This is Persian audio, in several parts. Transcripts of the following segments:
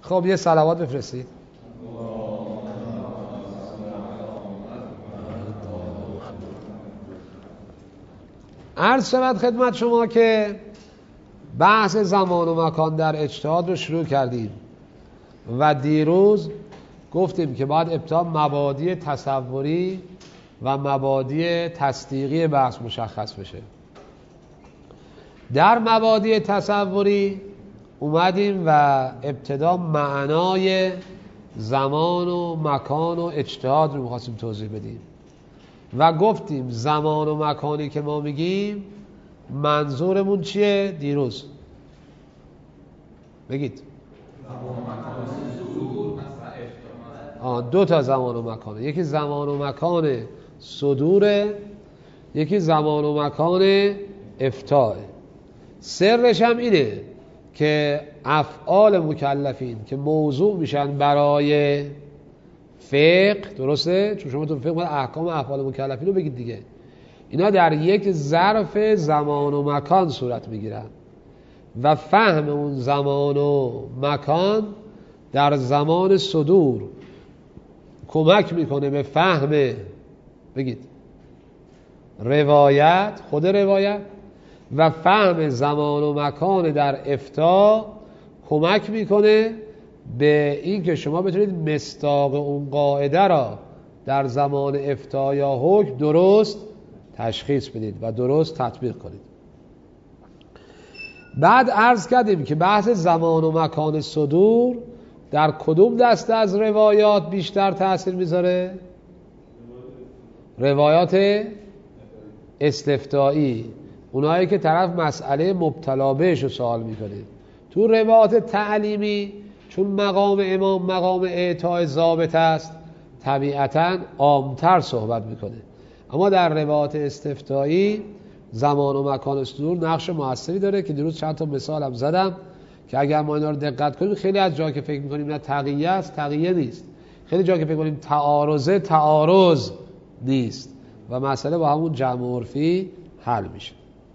خب یه صلوات بفرستید. عرض شود خدمت شما که بحث زمان و مکان در اجتهاد رو شروع کردیم و دیروز گفتیم که باید ابتدا مبادی تصوری و مبادی تصدیقی بحث مشخص بشه. در مبادی تصوری اومدیم و ابتدا معنای زمان و مکان و اجتهاد رو می‌خواستیم توضیح بدیم و گفتیم زمان و مکانی که ما میگیم منظورمون چیه؟ دیروز بگید. دو تا زمان و مکانه، یکی زمان و مکان صدوره، یکی زمان و مکان افتاء. سرش هم اینه که افعال مکلفین که موضوع میشن برای فقه، درسته؟ چون شما تو فقه باید احکام افعال مکلفین رو بگید دیگه. اینا در یک ظرف زمان و مکان صورت میگیرن و فهم اون زمان و مکان در زمان صدور کمک میکنه به فهم، بگید، روایت، خود روایت، و فهم زمان و مکان در افتاء کمک میکنه به این که شما بتونید مصداق اون قاعده را در زمان افتاء یا حکم درست تشخیص بدید و درست تطبیق کنید. بعد عرض کردیم که بحث زمان و مکان صدور در کدوم دسته از روایات بیشتر تأثیر میذاره؟ روایات استفتایی، اونایی که طرف مسئله مبتلا بهش رو سوال میکنه. تو روایات تعلیمی چون مقام امام مقام اعطاء ضابط است طبیعتاً عامتر صحبت میکنه، اما در روایات استفتایی زمان و مکان صدور نقش موثری داره که دیروز چند تا مثال هم زدم که اگر ما اینا رو دقت کنیم خیلی از جا که فکر میکنیم نه تقیه است، تقیه نیست. خیلی جا که فکر کنیم تعارضه، تعارض نیست و مسئله با همون جمع عرفی حل میشه.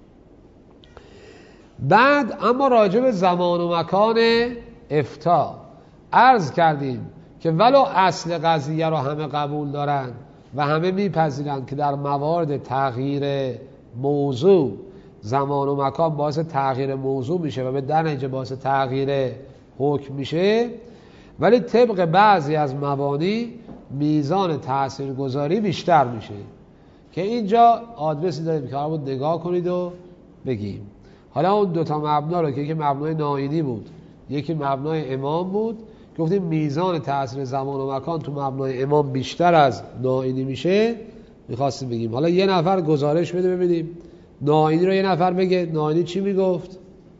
بعد اما راجع به زمان و مکان افتاء عرض کردیم که ولو اصل قضیه رو همه قبول دارن و همه میپذیرن که در موارد تغییر موضوع زمان و مکان باعث تغییر موضوع میشه و به در نتیجه باعث تغییر حکم میشه، ولی طبق بعضی از مبانی میزان تاثیرگذاری بیشتر میشه که اینجا آدرسی داریم که همون نگاه کنید و بگیم. حالا اون دوتا مبنا رو که یکی مبنای نائینی بود یکی مبنای امام بود، گفتیم میزان تأثیر زمان و مکان تو مبنای امام بیشتر از نائینی میشه، میخواستیم بگیم. حالا یه نفر گزارش بده ببینیم نائینی رو، یه نفر بگه نائینی چی میگفت؟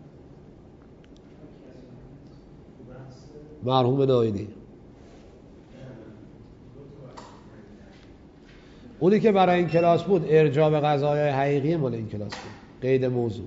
مرحوم نائینی اونی که برای این کلاس بود ارجاع به قضایای حقیقی مال این کلاس بود، قید موضوع.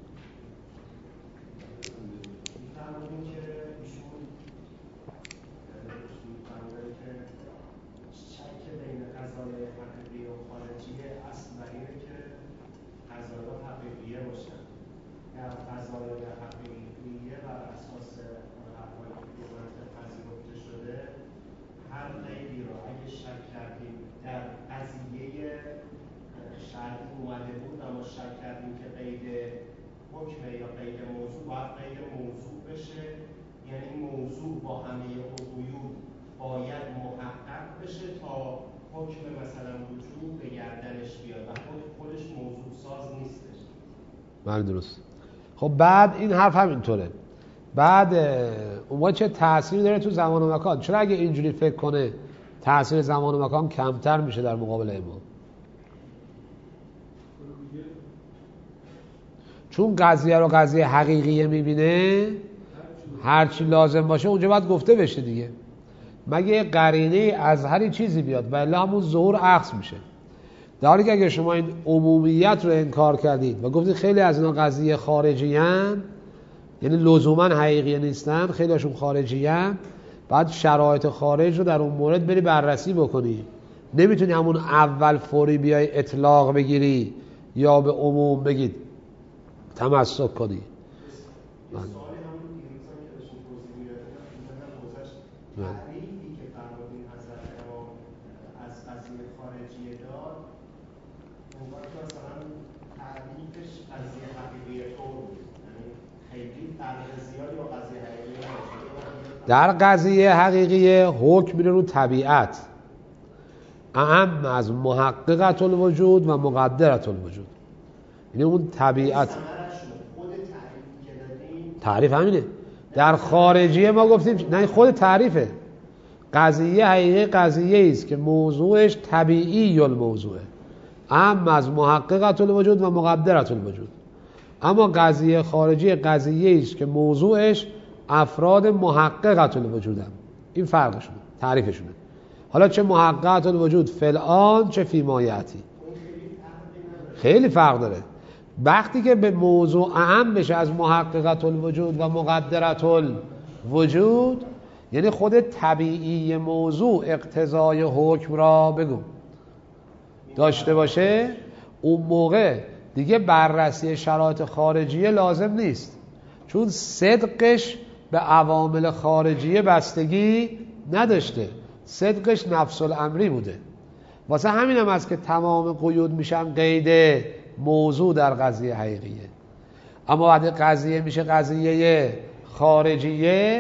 بله درست. خب بعد این حرف همینطوره. بعد اون چه تأثیری داره تو زمان و مکان؟ چرا اگه اینجوری فکر کنه تأثیر زمان و مکان کمتر میشه در مقابل امام؟ چون قضیه رو قضیه حقیقیه میبینه، هرچی لازم باشه اونجا باید گفته بشه دیگه، مگه قرینه از هر چیزی بیاد و الا همون ظهور عکس میشه. در حالی که اگه شما این عمومیت رو انکار کردید و گفتید خیلی از اینا قضیه خارجی هن، یعنی لزوما حقیقی نیستن، خیلی هاشون خارجی هن، بعد شرایط خارج رو در اون مورد بری بررسی بکنی. نمیتونی همون اول فوری بیای اطلاق بگیری یا به عموم بگید تمسک کنی. تعریفی که فرمودین حضرت امام از قضیه خارجیه داد انگار که مثلا تعریفش قضیه حقیقی طور بود، یعنی خیلی فرق زیادی با قضیه حقیقی نداشت. در قضیه حقیقی حکم میره رو طبیعت، اهم از محققت الوجود و مقدرت الوجود. یعنی اون طبیعت خود تعریفی که دادیم تعریف همینه. در خارجیه ما گفتیم نه، خود تعریفه. قضیه حقیقی قضیه است که موضوعش طبیعی الموضوعه، اهم از محققت الوجود و مقدرت الوجود. اما قضیه خارجی قضیه است که موضوعش افراد محققت الوجودن. این فرقشونه، تعریفشونه. حالا چه محققت الوجود فلان چه فی ما یأتی، خیلی فرق داره. وقتی که به موضوع اهم بشه از محققت الوجود و مقدرت الوجود، یعنی خود طبیعی موضوع اقتضای حکم را بگو داشته باشه، اون موقع دیگه بررسی شرایط خارجیه لازم نیست، چون صدقش به عوامل خارجیه بستگی نداشته، صدقش نفس الامری بوده. واسه همین هم است که تمام قیود میشن قید موضوع در قضیه حقیقیه. اما وقتی قضیه میشه قضیه خارجیه،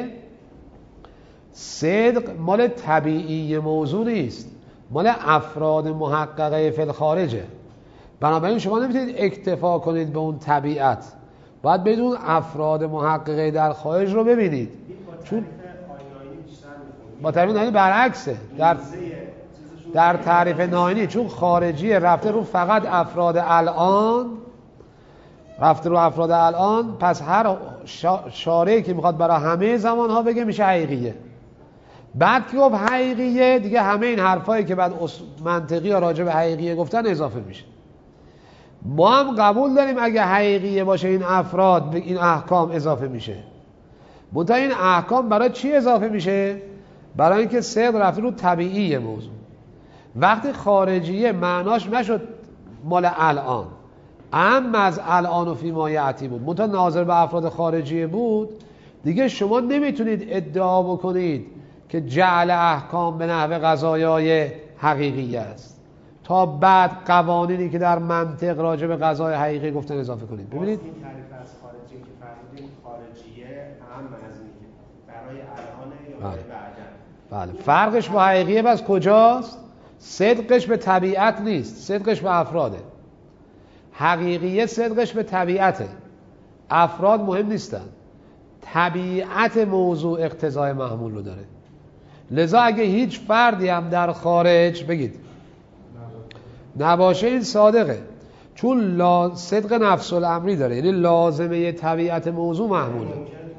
صدق مال طبیعی موضوع نیست، مال افراد محققه فی الخارجه. بنابراین شما نمیتونید اکتفا کنید به اون طبیعت، باید بدون افراد محققه در خارج رو ببینید. چون با تعریف ناینی برعکسه، در تعریف ناینی چون خارجی رفته رو فقط افراد الان، رفته رو افراد الان، پس هر شارعی که میخواد برای همه زمانها بگه میشه حقیقیه. بعد که گفت حقیقیه دیگه همه این حرفایی که بعد منطقی یا راجع به حقیقیه گفتن اضافه میشه. ما هم قبول داریم اگه حقیقیه باشه این افراد به این احکام اضافه میشه. منتها این احکام برای چی اضافه میشه؟ برای اینکه صدق رفته رو طبیعی موضوع. وقتی خارجیه معناش نشد مال الان، اما از الان و فی ما یأتی بود، منتها ناظر به افراد خارجیه بود، دیگه شما نمیتونید ادعا بکنید که جعل احکام به نحو قضایای حقیقی است تا بعد قوانینی که در منطق راجع به قضای حقیقی گفتن اضافه کنید. ببینید این تعریف از خارجی که فرمودیم خارجیه اهم از اینه که برای الان یا برای بعدا. بله، فرقش با حقیقیه بس کجاست؟ صدقش به طبیعت نیست، صدقش به افراده. حقیقیه صدقش به طبیعته، افراد مهم نیستن، طبیعت موضوع اقتضای محمول رو داره. لذا اگه هیچ فردی هم در خارج بگید نباشه، این صادقه، چون صدق نفس الامری داره، یعنی لازمه طبیعت موضوع محموله.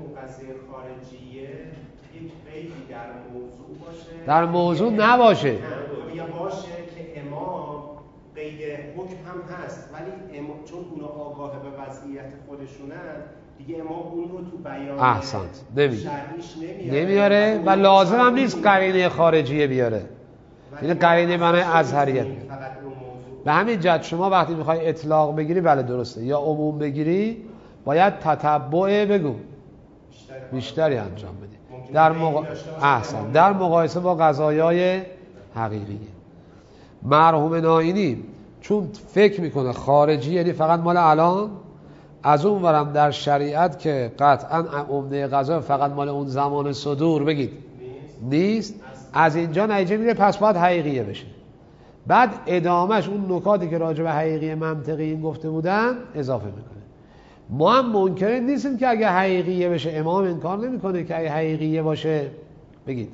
در موضوع نباشه، یا باشه که امام قید حکم هم هست، ولی امام چون اونا آگاه به وضعیت خودشونن دیگه امام اون رو تو بیان احسنت شرعیش نمیاره و لازم هم نیست قرینه خارجیه بیاره، یعنی قرینه معنی ازهریت. به همین جهت شما وقتی میخوای اطلاق بگیری بله درسته، یا عموم بگیری باید تتبع بگو بیشتری انجام بدی در مقایسه با قضایای حقیقی. مرحوم ناینی چون فکر میکنه خارجی یعنی فقط مال الان، از اون ورم در شریعت که قطعا عمده قضا فقط مال اون زمان صدور بگید نیست، از اینجا نتیجه میگیره پس باید حقیقیه بشه. بعد ادامهش اون نکاتی که راجع به حقیقی منطقی این گفته بودن اضافه میکنه. ما هم منکر نیستیم که اگه حقیقیه بشه، امام انکار نمیکنه که اگه حقیقیه باشه بگید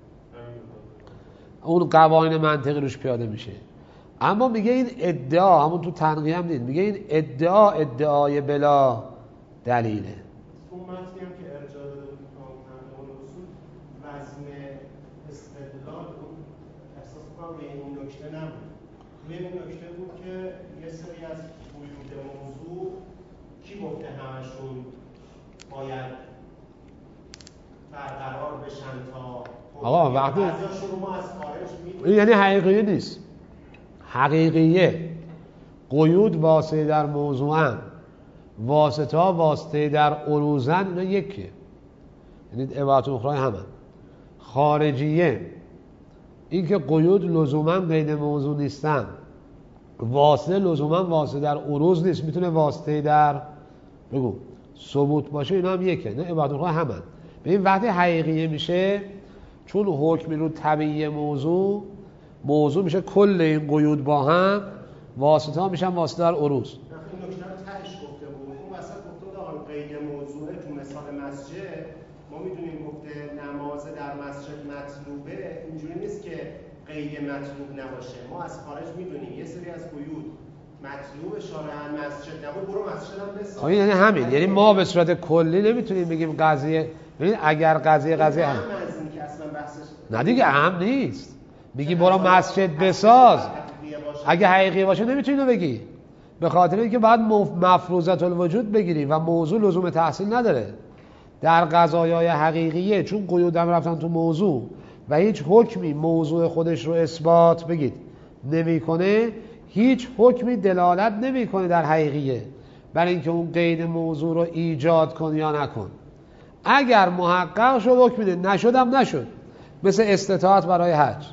اون قوانین منطقی روش پیاده میشه. اما میگه این ادعا، همون تو تنقیه هم دید، میگه این ادعای بلا دلیله. اون متنی هم که ارجاع داده بود اون اصول وزن استدلال اون احساس کنم به این نکته نبود. روی این نکته بود که یه سری از قیود موضوع کی گفته همشون باید برقرار بشن تا آقا وقتی بعضیاشون رو ما از خارج می‌بینیم، یعنی حقیقیه نیست. حقیقیه قیود واسطه در موضوعن، واسطه ها واسطه در عروضن، اینا یکیه، یعنی عبارت اخرى همن. خارجیه، این که قیود لزوما قید موضوع نیستن، واسطه لزوما واسطه در عروض نیست، میتونه واسطه در بگو ثبوت باشه، اینا هم یکه، نه عبارت الخواه همن. ببین وقتی حقیقیه میشه، چون حکم رو طبیعی موضوع میشه کل این قیود با هم، واسطه ها میشن واسطه در عروض. این نکته رو تهش گفته بود، اون وسط گفته بود آقا قید موضوعه تو مثال مسجد، ما میدونیم گفته نماز در مسجد مطلوبه، اینجوری نیست که قید مطلوب نباشه. ما از خارج میدونیم یه سری از قیود مطلوب شارعاً مسجد نبود، برو مسجد هم بساز. یعنی همین، یعنی ما به صورت کلی نمیتونیم بگیم قضیه، ببین اگر قضیه هم از این که اصلا بحثش نه دیگه اهم نیست، میگی برو مسجد بساز، اگه حقیقی باشه نمیتونی اینو بگی، به خاطر اینکه باید مفروضات الوجود بگیری و موضوع لزوم تحصیل نداره. در قضایای حقیقیه چون قیودم رفتن تو موضوع و هیچ حکمی موضوع خودش رو اثبات بگید نمیکنه، هیچ حکمی دلالت نمیکنه در حقیقیه برای اینکه اون قید موضوع رو ایجاد کن یا نکن. اگر محقق شد حکم میده، نشدم نشد. مثل استطاعت برای حج،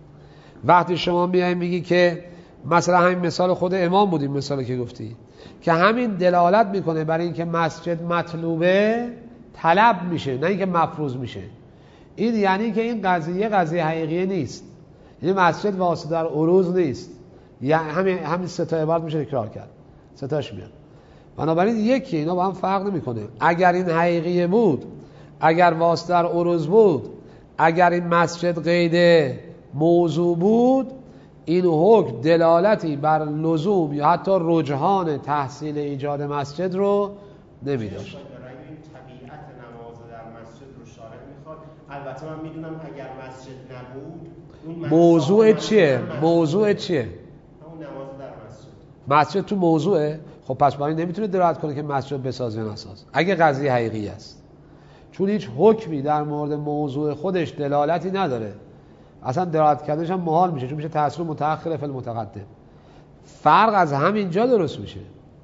وقتی شما میای میگی که مثلا همین مثال خود امام بودیم، مثالی که گفتی که همین دلالت میکنه برای اینکه مسجد مطلوبه طلب میشه، نه اینکه مفروض میشه. این یعنی که این قضیه حقیقیه نیست، این مسجد واسطه در عروض نیست. یعنی همین سه تا عبارت میشه تکرار کرد، سه تاش میاد. بنابراین یکی اینا با هم فرق نمیکنه. اگر این حقیقیه بود، اگر واسطه در عروض بود، اگر این مسجد قید موضوع بود، این حکم دلالتی بر لزوم یا حتی رجحان تحصیل ایجاد مسجد رو نمیداشت. طبیعت نماز در مسجد رو شارع میخواد. البته من میدونم اگر مسجد نبود موضوع چیه؟ موضوع چیه؟ همون نماز در مسجد. مسجد تو موضوعه؟ خب پس برای نمیتونه دلالت کنه که مسجد بساز یا نساز اگه قضیه حقیقی است، چون هیچ حکمی در مورد موضوع خودش دلالتی نداره، اصلا دلالت کردنش هم محال میشه، چون میشه تأثیر متأخر فی المتقدم. فرق از همینجا درست میشه،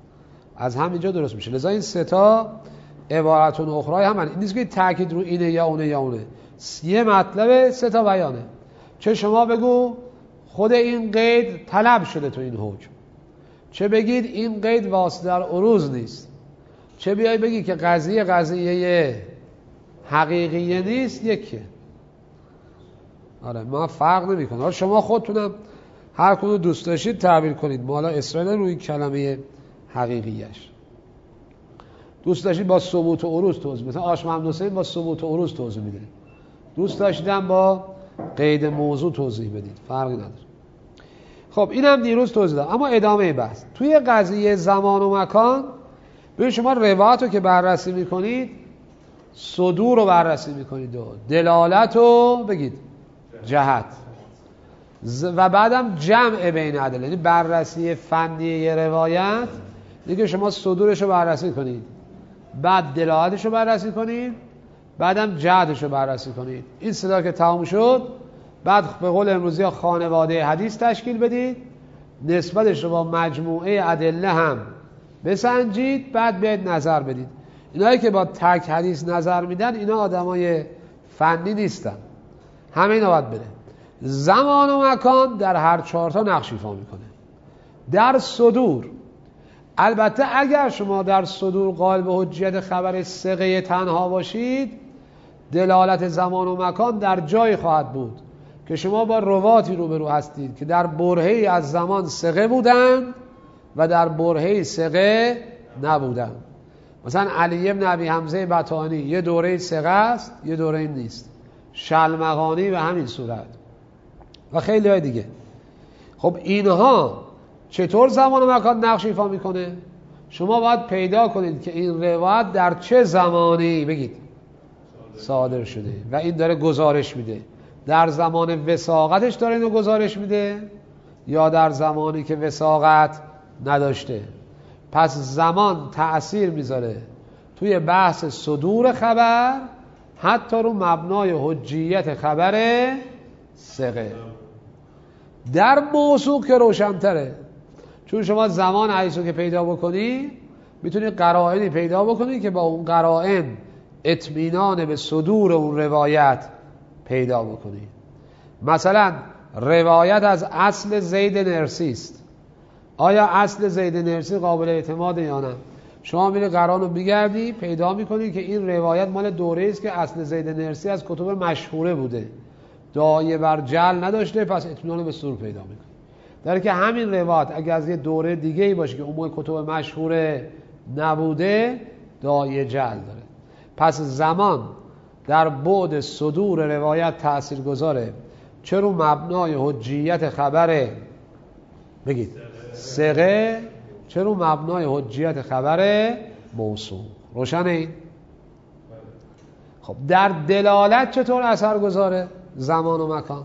از همینجا درست میشه. لذا این سه تا عبارتون اخرای همین، این نیست که تاکید رو اینه یا اونه یا اونه، یه مطلب سه تا بیانه. چه شما بگو خود این قید طلب شده تو این حکم، چه بگید این قید واسطه در عروض نیست، چه بیای بگی که قضیه حقیقیه نیست، یکیه. آره ما فرق نمی‌کنه. حالا شما خودتونم هر کدوم دوست داشتید تعبیر کنید. ما حالا اسرائیل روی کلمه حقیقیش دوست داشتید با ثبوت و عروض توضیح، مثلا آش محمد حسین با ثبوت و عروض توضیح میده، دوست داشتیدم با قید موضوع توضیح بدید، فرقی نداره. خب اینم دیروز توضیح دادم. اما ادامه بحث توی قضیه زمان و مکان، ببین شما روایت رو که بررسی میکنید، صدور رو بررسی میکنید و دلالت رو بگید جهت و بعدم جمع بین ادله، یعنی بررسی فنی یه روایت دیگه شما صدورش رو بررسی کنید، بعد دلالتش رو بررسی کنید، بعدم جهتش رو بررسی کنید. این صدا که تمام شد، بعد به قول امروزی ها خانواده حدیث تشکیل بدید، نسبتش رو با مجموعه ادله هم بسنجید، بعد بیاید نظر بدید. اینایی که با تک حدیث نظر میدن اینا آدمای فنی نیستن، همه اینا باید بره. زمان و مکان در هر چهار تا نقش ایفا میکنه. در صدور البته اگر شما در صدور قائل به حجیت خبر ثقه تنها باشید، دلالت زمان و مکان در جای خواهد بود که شما با رواتی روبرو هستید که در برهه‌ای از زمان ثقه بودند و در برهه‌ای ثقه نبودند. مثلا علی بن ابی حمزه بطانی یه دوره ثقه است، یه دوره نیست. شلمغانی به همین صورت و خیلی های دیگه. خب اینها چطور زمان و مکان نقش ایفا میکنه؟ شما باید پیدا کنید که این روایت در چه زمانی بگید صادر شده و این داره گزارش میده. در زمان وثاقتش داره اینو گزارش میده یا در زمانی که وثاقت نداشته؟ پس زمان تأثیر میذاره توی بحث صدور خبر، حتی رو مبنای حجیت خبر ثقه. در موثوق که روشن‌تره، چون شما زمان حدیث رو که پیدا بکنی میتونی قرائنی پیدا بکنی که با اون قرائن اطمینان به صدور اون روایت پیدا بکنید. مثلا روایت از اصل زید نرسی است. آیا اصل زید نرسی قابل اعتماد یا نه؟ شما میری قرآن رو بگردی پیدا میکنی که این روایت مال دوره است که اصل زید نرسی از کتب مشهوره بوده، داعیه بر جعل نداشته، پس اطمینان به صدور پیدا میکنی. در که همین روایت اگر از یه دوره دیگه ای باشه که اون کتب مشهوره نبوده، داعیه جعل داره. پس زمان در بعد صدور روایت تأثیر گذاره، چه رو مبنای حجیت خبر بگید ثقه، چه رو مبنای حجیت خبر موصول. روشنه این؟ خب در دلالت چطور اثر گذاره؟ زمان و مکان.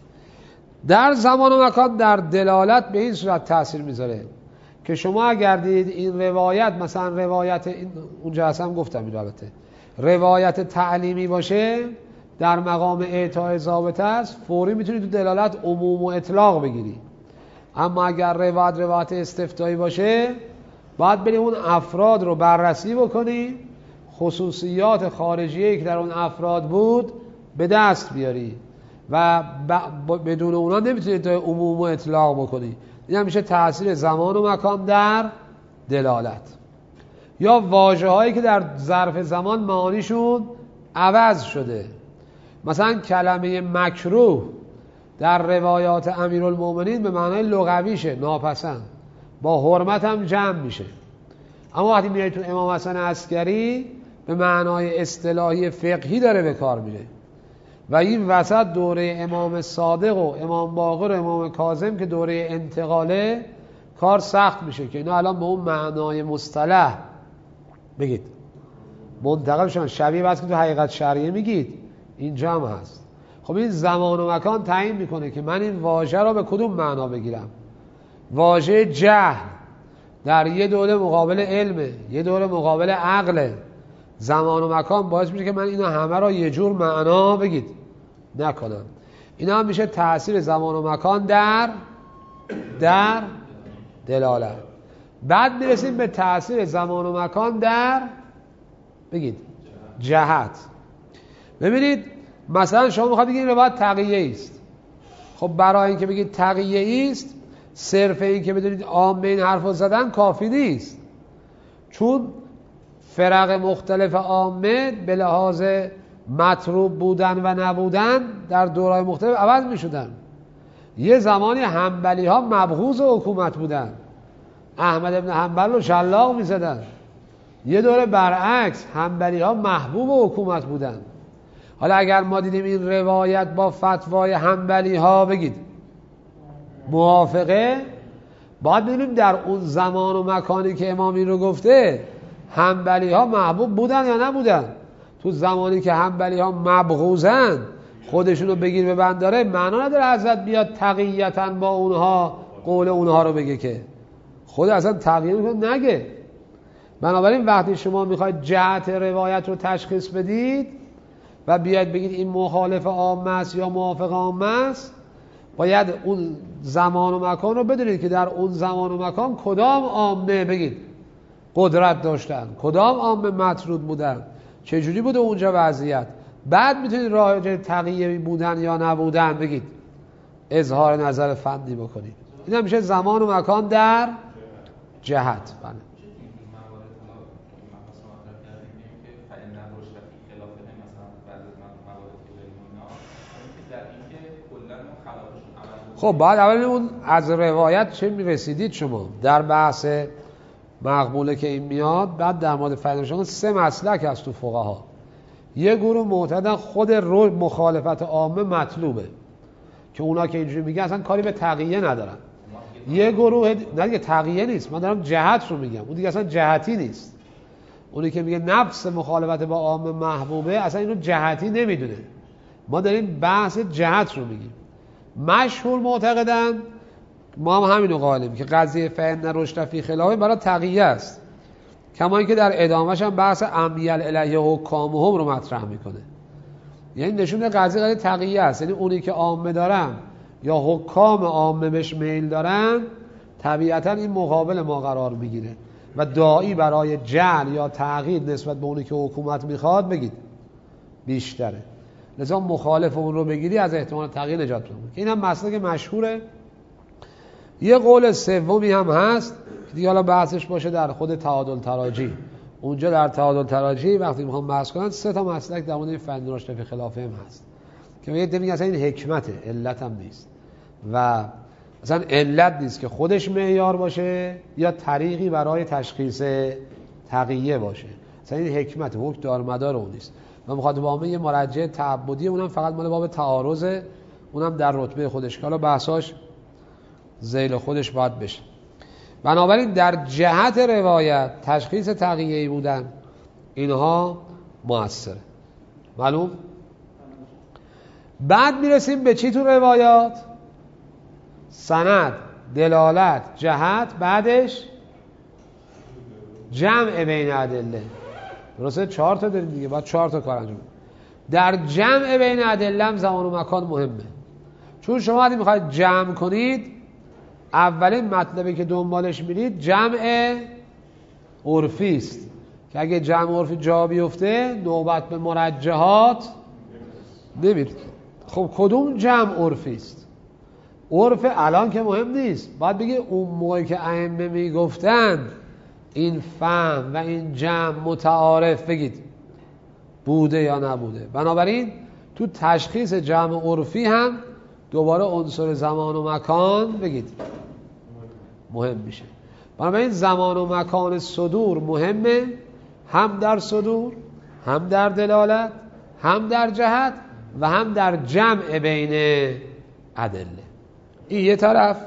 در زمان و مکان در دلالت به این صورت تأثیر میذاره که شما اگر دید این روایت مثلا روایت اونجا اصلا گفتم این البته روایت تعلیمی باشه در مقام اعطای ضابطه است، فوری میتونی تو دلالت عموم و اطلاق بگیری. اما اگر روایت استفتایی باشه باید بری اون افراد رو بررسی بکنی، خصوصیات خارجیه که در اون افراد بود به دست بیاری و بدون اونا نمیتونی تو عموم و اطلاق بکنی. این هم میشه تأثیر زمان و مکان در دلالت. یا واژه هایی که در ظرف زمان معانیشون عوض شده، مثلا کلمه مکروه در روایات امیرالمومنین به معنای لغویشه ناپسند، با حرمت هم جمع میشه، اما وقتی میاد تو امام حسن عسکری به معنای اصطلاحی فقهی داره به کار میره. و این وسط دوره امام صادق و امام باقر و امام کاظم که دوره انتقاله کار سخت میشه که اینا الان به اون معنای مصطلح بگید منتقل شدن، شبیه بس که تو حقیقت شرعیه میگید اینجا هم هست. خب این زمان و مکان تعیین میکنه که من این واژه را به کدوم معنا بگیرم. واژه جهل در یه دوره مقابل علمه، یه دوره مقابل عقله. زمان و مکان باعث میشه که من اینا همه را یه جور معنا بگید نکنم. اینا هم میشه تأثیر زمان و مکان در دلالت. بعد میرسیم به تأثیر زمان و مکان در بگید جهت. ببینید مثلا شما میخواید بگید این روایت تقیه است. خب برای اینکه بگید تقیه است صرف این که بدونید عامه این حرف رو زدن کافی نیست، چون فرق مختلف عامه به لحاظ مطروب بودن و نبودن در دورهای مختلف عوض می شدن. یه زمانی حنبلی ها مبغوض حکومت بودن، احمد ابن حنبل رو شلاق می زدن. یه دوره برعکس حنبلی ها محبوب حکومت بودن. حالا اگر ما دیدیم این روایت با فتوای حنبلی ها بگید موافقه، باید ببینیم در اون زمان و مکانی که امام این رو گفته حنبلی ها محبوب بودن یا نبودن. تو زمانی که حنبلی ها مبغوضن خودشونو بگیر به بند داره، معنا نداره حضرت بیاد تقییتاً با اونها قول اونها رو بگه، که خود اصلا تقییه میکنه نگه. بنابراین وقتی شما میخواید جهت روایت رو تشخیص بدید و بیاید بگید این مخالف عامه است یا موافق عامه است، باید اون زمان و مکان رو بدونید که در اون زمان و مکان کدام عامه بگید قدرت داشتن، کدام عامه مطرود بودن، چجوری بوده اونجا وضعیت. بعد میتونید راجع تقیه بودن یا نبودن بگید اظهار نظر فنی بکنید. این هم میشه زمان و مکان در جهت. بله. خب بعد اول اون از روایت چه میرسیدید شما در بحث مقبوله که این میاد. بعد در مورد فضلشان 3 مسلک هست تو فقها. یه گروه معتقدن خود رو مخالفت عامه مطلوبه، که اونا که اینجوری میگن اصلا کاری به تقیه ندارن. یه گروه نه دیگه تقیه نیست، من دارم جهت رو میگم، اون دیگه اصلا جهتی نیست. اونی که میگه نفس مخالفت با عامه محبوبه اصلا اینو جهتی نمیدونه. ما داریم بحث جهت رو میگیم. مشهور معتقدن، ما هم همینو قائلیم که قضیه فعن رشد فی خلافه برای تقیه است، کما اینکه در ادامهش هم بحث امیل الیه حکامهم رو مطرح میکنه. یعنی نشون قضیه تقیه است، یعنی اونی که عامه دارن یا حکام عامه بهش میل دارن طبیعتا این مقابل ما قرار میگیره و داعی برای جعل یا تغییر نسبت به اونی که حکومت میخواد بگید بیشتره. لذا مخالف اون رو بگیری از احتمال تغییر نجات پیدا می‌کنی. این هم مسئله مشهوره. یه قول سومی هم هست که دیگه حالا بحثش باشه در خود تعادل تراجی. اونجا در تعادل تراجی وقتی میخوام بحث کنن 3 تا مسلک در مورد فن راشد فی خلافه هم هست که میگه اصلا این حکمته، علت هم نیست و اصلا علت نیست که خودش معیار باشه یا طریقی برای تشخیص تقیه باشه. اصلا این حکمت حکم دارمدار اون نیست و مخاطب عامه یه مرجع تعبدی، اونم فقط مال باب تعارضه، اونم در رتبه خودش که حالا بحثاش ذیل خودش باید بشه. بنابراین در جهت روایت تشخیص تقیه‌ای بودن اینها مؤثره. معلوم؟ بعد میرسیم به چی تو روایات؟ سند، دلالت، جهت، بعدش جمع بین ادله. درسته 4 تا داریم دیگه، باید 4 تا کار انجام. در جمع بین ادله هم زمان و مکان مهمه، چون شما وقتی میخواید جمع کنید اولین مطلبی که دنبالش میرید جمع عرفی است که اگه جمع عرفی جا بیفته نوبت به مرجحات نمیرید. خب کدوم جمع عرفی است؟ عرف الان که مهم نیست، باید بگی اون موقعی که ائمه میگفتن این فهم و این جمع متعارف بگید بوده یا نبوده. بنابراین تو تشخیص جمع عرفی هم دوباره عنصر زمان و مکان بگید مهم میشه. بنابراین زمان و مکان صدور مهمه، هم در صدور، هم در دلالت، هم در جهت و هم در جمع بین ادله. این یه طرف.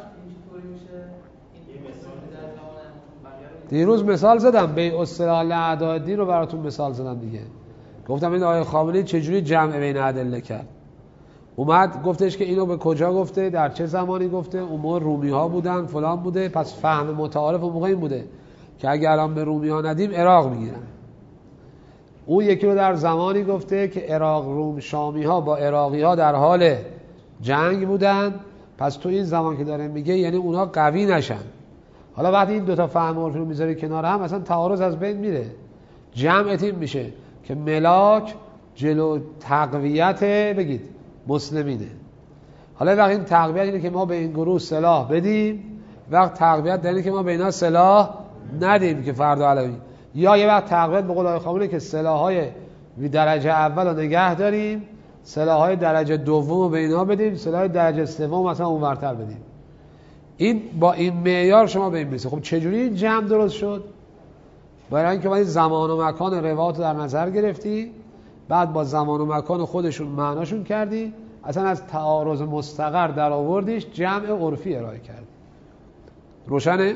دیروز مثال زدم، بیع اصطلاح اعداء الدین رو براتون مثال زدم دیگه. گفتم این آیه خامنه‌ای چجوری جمع بین ادله کرد. اومد گفتش که اینو به کجا گفته، در چه زمانی گفته، اون موقع رومی ها بودن فلان بوده، پس فهم متعارف اون موقع این بوده که اگر الان به رومی ها ندیم عراق میگیرن. اون یکی رو در زمانی گفته که عراق روم شامی ها با عراقی ها در حال جنگ بودن، پس تو این زمان که داره میگه یعنی اونا قوی نشن. حالا وقتی این دوتا فهم عرفی رو میذاری کنار هم اصلا تعارض از بین میره، جمع تیم میشه که ملاک جلو تقویت بگید مسلمینه. حالا وقت این تقویت اینه که ما به این گروه سلاح بدیم، وقت تقویت در اینه که ما به اینا سلاح ندیم که فردا علوی، یا یه وقت تقویت به قول آقای خامنه‌ای که سلاح‌های درجه اول رو نگه داریم، سلاح‌های درجه دوم رو به اینا بدیم، سلاح‌های درجه سوم مثلا اونورتر بدیم. این با این معیار شما به این برسید. خب چجوری این جمع درست شد؟ برای اینکه ما زمان و مکان روایات رو در نظر گرفتی، بعد با زمان و مکان خودشون معناشون کردی، اصلا از تعارض مستقر در آوردیش، جمع عرفی ارائه کردی. روشنه؟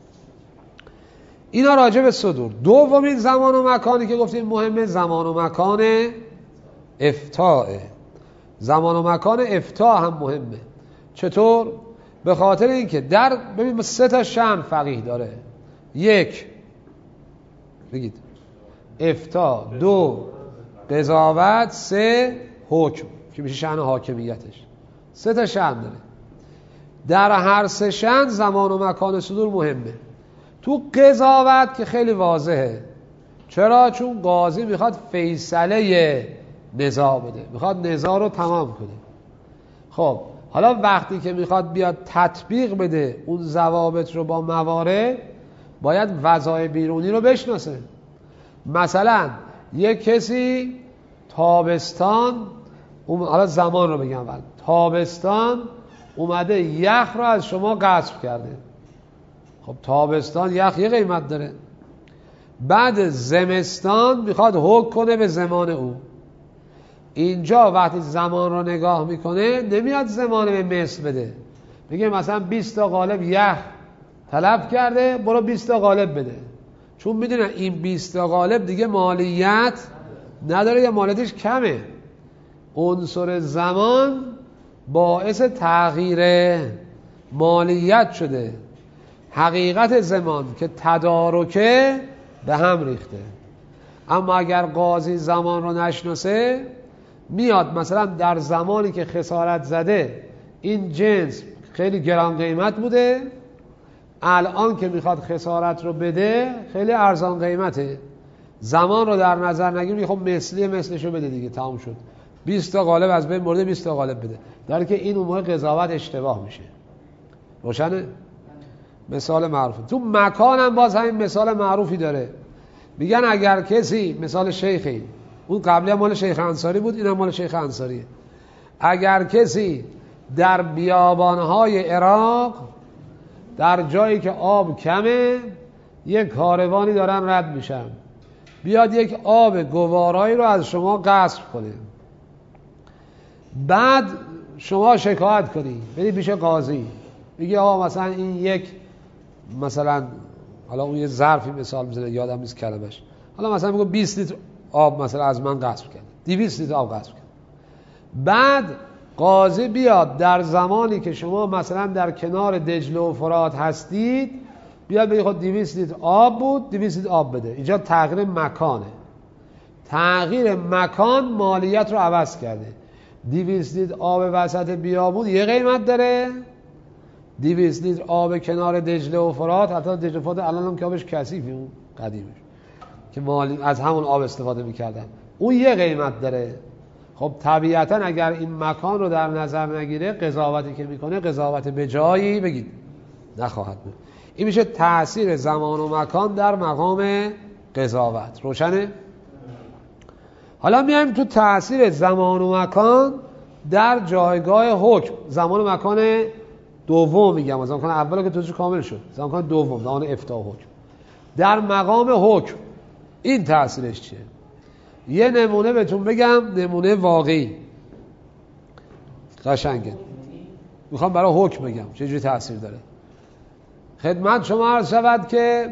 اینا راجع به صدور. دومین زمان و مکانی که گفتیم مهمه، زمان و مکان افتاء. زمان و مکان افتاء هم مهمه. چطور؟ به خاطر اینکه در ببین 3 تا شأن فقیه داره. 1 بگید افتاء، 2 قضاوت، 3 حکم که میشه شأن حاکمیتش. 3 تا شأن داره. در هر 3 شأن زمان و مکان صدور مهمه. تو قضاوت که خیلی واضحه. چرا؟ چون قاضی میخواد فیصله نزاع بده، میخواد نزاع رو تمام کنه. خب حالا وقتی که میخواد بیاد تطبیق بده اون ضوابط رو با موارد، باید وضع بیرونی رو بشناسه. مثلا یک کسی تابستان حالا زمان رو بگم اول، تابستان اومده یخ رو از شما غصب کرده. خب تابستان یخ یه قیمت داره، بعد زمستان میخواد حکم کنه به زمان او. اینجا وقتی زمان رو نگاه میکنه نمیاد زمان به مثل بده، میگه مثلا 20 تا قالب یخ طلب کرده، برو 20 تا قالب بده، چون میدونه این 20 تا قالب دیگه مالیت نداره یا مالیتش کمه. عنصر زمان باعث تغییر مالیت شده. حقیقت زمان که تدارکه به هم ریخته. اما اگر قاضی زمان رو نشناسه، میاد مثلا در زمانی که خسارت زده این جنس خیلی گران قیمت بوده، الان که میخواد خسارت رو بده خیلی ارزان قیمته. زمان رو در نظر نگیری، خب مثلی مثلشو بده دیگه، تمام شد. 20 تا قالب از بین برده 20 تا قالب بده، در که این اون موقع قضاوت اشتباه میشه. روشنه؟ مثال معروف. تو مکان هم باز همین مثال معروفی داره. میگن اگر کسی، مثال شیخی، اون قبلی هم مال شیخ انصاری بود، این هم مال شیخ انصاریه. اگر کسی در بیابانهای عراق در جایی که آب کمه یک کاروانی دارن رد میشن، بیاد یک آب گوارایی رو از شما غصب کنه، بعد شما شکایت کنی بری پیش قاضی، میگی آقا مثلا این یک، مثلا حالا اون یه ظرفی مثال میزنه یادم نیست کلمش، حالا مثلا میگه 20 لیتر آب مثلا از من غصب کرد، 200 لیتر آب غصب کرد. بعد قاضی بیاد در زمانی که شما مثلا در کنار دجله و فرات هستید بیاد بگه خود 200 لیتر آب بود، 200 لیتر آب بده. اینجا تغییر مکانه. تغییر مکان مالیت رو عوض کرده. 200 لیتر آب وسط بیابون یه قیمت داره، 200 لیتر آب کنار دجله و فرات، حتی دجله و فرات الان هم که آبش کثیفه، اون قدیمش که مالی از همون آب استفاده میکردن، اون یه قیمت داره. خب طبیعتا اگر این مکان رو در نظر نگیره، قضاوتی که میکنه قضاوت به جایی بگید نخواهد بود. این میشه تأثیر زمان و مکان در مقام قضاوت. روشنه؟ حالا میایم تو تأثیر زمان و مکان در جایگاه حکم. زمان و مکان دوم میگم، زمان مکان اول که توضیح کامل شد، زمان مکان دوم زمان افتاء حکم. در مقام حکم این تأثیرش چیه؟ یه نمونه بهتون بگم، نمونه واقعی قشنگه، میخوام برای حکم بگم چجوری تأثیر داره. خدمت شما عرض شود که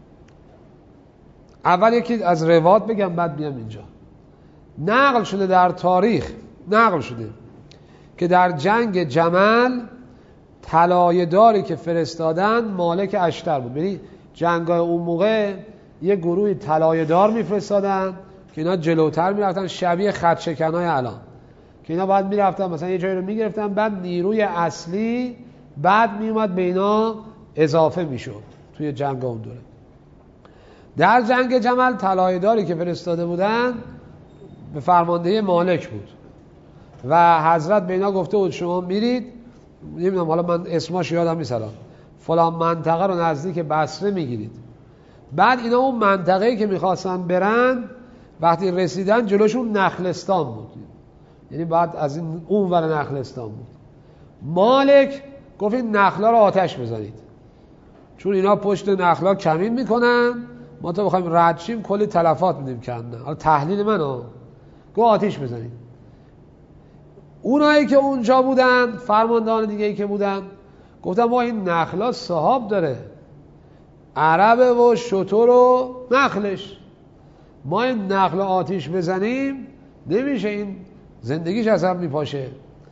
اول یکی از روایات بگم بعد بیام اینجا. نقل شده در تاریخ، نقل شده که در جنگ جمل طلایه داری که فرستادن مالک اشتر بود. یعنی جنگای اون موقع یه گروهی طلایه دار میفرستادن که اینا جلوتر میرفتن، شبیه خط شکنای الان که اینا باید میرفتن مثلا یه جایی رو میگرفتن، بعد نیروی اصلی بعد میومد به اینا اضافه میشد توی جنگ اون دوره. در جنگ جمل طلایه داری که فرستاده بودن به فرماندهی مالک بود و حضرت به اینا گفته بود شما میرید، نمیدونم حالا من اسماش یادم نیست الان، فلان منطقه رو نزدیک بصره میگیرید. بعد اینا اون منطقه‌ای که میخواستن برن وقتی رسیدن جلوشون نخلستان بود، یعنی بعد از این اون ور نخلستان بود. مالک گفت این نخلا رو آتش بزنید، چون اینا پشت نخلا کمین میکنن، ما تا بخوایم رد شیم کلی تلفات میدیم کنن. حالا تحلیل منو گفت آتش بزنید. اونایی که اونجا بودن، فرماندهان دیگه ای که بودن، گفتن ما این نخلا صحاب داره، عربه و شتر و نخلش، ما این نخل آتیش بزنیم نمیشه، این زندگیش از هم میپاشه،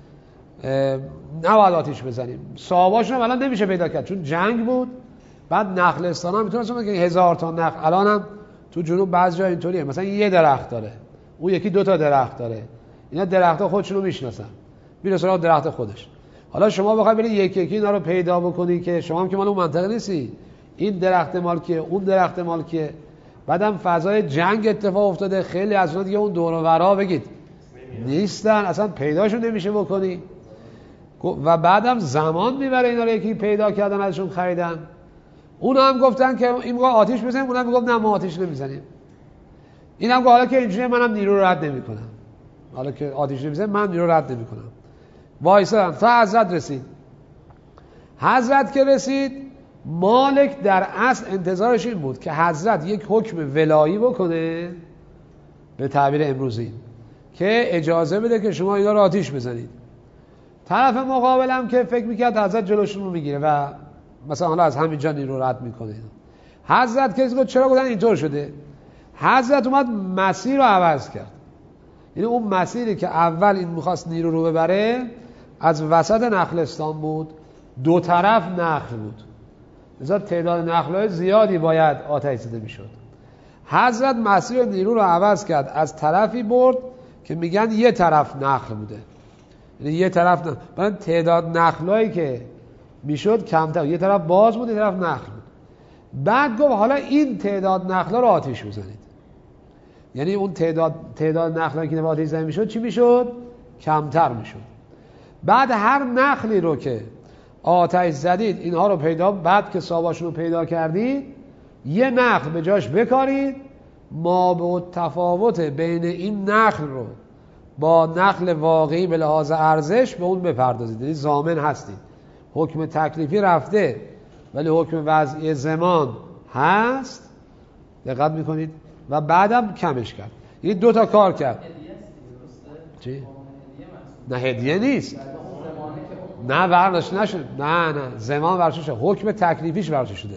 نباید آتیش بزنیم. صحاباشون هم الان نمیشه پیدا کرد چون جنگ بود. بعد نخلستان هم میتونستم که 1000 تا نخل، الان هم تو جنوب بعض جا اینطوریه، مثلا یه درخت داره، اون یکی 2 تا درخت داره، اینا درخت‌ها خودشونو میشناسن، میره سراغ درخت خودش. حالا شما بخوای برید یکی یکی اینا رو پیدا بکنی که شما هم که مال اون منطقه نیستی، این درخت مال کیه، اون درخت مال کیه. بعدم فضای جنگ اتفاق افتاده، خیلی از اونها دیگه اون دور و برا بگید نیستن، اصلا پیداشون نمیشه بکنی و بعدم زمان میبره اینا رو یکی پیدا کردن ازشون خریدن. اونا هم گفتن که این موقع آتیش بزنیم، اونا هم گفت نه ما آتیش نمیزنیم. این هم گفت حالا که اینجوری منم نیرو رو رد نمیکنم، حالا که آتیش نمیزنیم من نیرو رد نمیکنم. وایسادن تا حضرت رسید. حضرت که رسید، مالک در اصل انتظارش این بود که حضرت یک حکم ولایی بکنه به تعبیر امروزی که اجازه بده که شما اینا رو آتیش بزنید. طرف مقابلم که فکر میکرد حضرت جلوشون رو میگیره و مثلا حالا از همینجا نیرو رد میکنه. حضرت که گفت چرا گفتن اینطور شده؟ حضرت اومد مسیر رو عوض کرد. یعنی اون مسیری که اول این میخواست نیرو رو ببره از وسط نخلستان بود، 2 طرف نخل بود، لذا تعداد نخل‌های زیادی باید آتش زده میشد. حضرت مسیر نیرو رو عوض کرد، از طرفی برد که میگن یه طرف نخل بوده، یعنی یه طرف بعد تعداد نخلایی که میشد کمتر، یه طرف باز بود یه طرف نخل بود. بعد گفت حالا این تعداد نخلا رو آتش بزنید. یعنی اون تعداد نخلی که نبات زمین میشد چی میشد؟ کمتر میشد. بعد هر نخلی رو که آتش زدید اینها رو بعد که ساباشون رو پیدا کردید یه نخل به جاش بکارید، ما به تفاوت بین این نخل رو با نخل واقعی به لحاظ ارزش به اون بپردازید. یعنی ضامن هستید. حکم تکلیفی رفته ولی حکم وضعی زمان هست. دقت میکنید؟ و بعدم کمش کرد. این 2 تا کار کرد. چی؟ نه هدیه نیست. نه برداشت نشد. نه زمان ورشته شد. حکم تکلیفیش ورشته شده.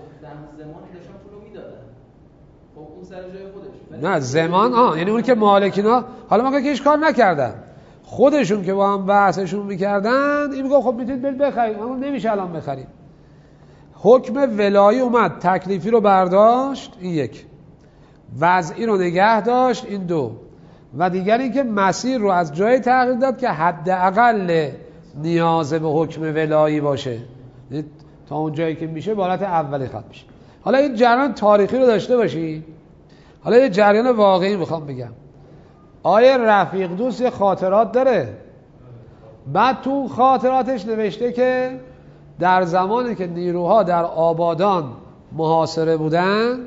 نه زمان یعنی اون که مالکینا حالا ما که هیچ کار نکردن، خودشون که با هم بحثشون میکردن این میگه خب میتونید برید بخرید، اما نمیشه الان بخرید. حکم ولایی اومد، تکلیفی رو برداشت، این 1، وضعی رو نگه داشت، این 2، و دیگر این که مسیر رو از جای تغییر داد که حداقل نیاز به حکم ولایی باشه، تا اون جایی که میشه به حالت اولی ختم میشه. حالا این جریان تاریخی رو داشته باشی. حالا یه جریان واقعی میخوام بگم. آیه رفیق دوست یه خاطرات داره، بعد تو خاطراتش نوشته که در زمانی که نیروها در آبادان محاصره بودن،